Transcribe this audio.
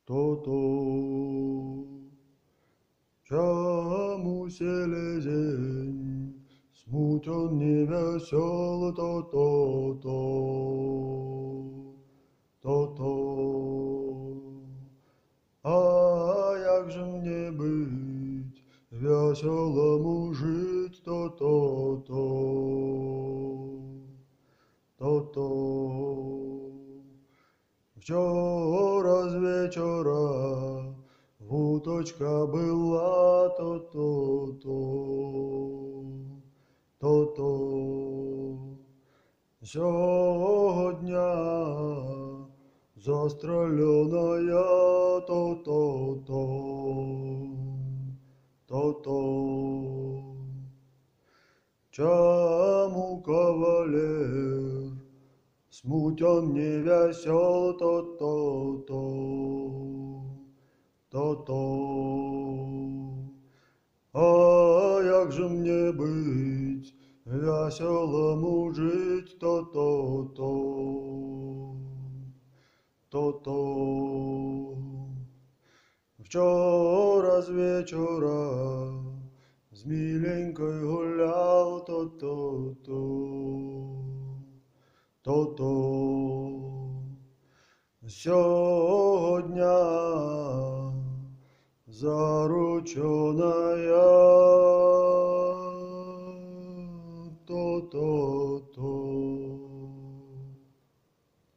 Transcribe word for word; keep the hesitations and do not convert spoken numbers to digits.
То-то, чему селезень, смутен, невесел, то-то-то, то-то. А як же мне быть, веселому жить, то-то-то, то-то. Вчора з вечора вуточка была, то-то-то, то-то. Сьогодня застреленная, то-то-то, то-то. Чему кавалер смутен, невесел, то-то-то, то-то. А як же мне быть, веселому жить, то-то-то, то-то. Вчора з вечора з миленькой гулял, то-то-то, то-то. Сьогодня зарученая,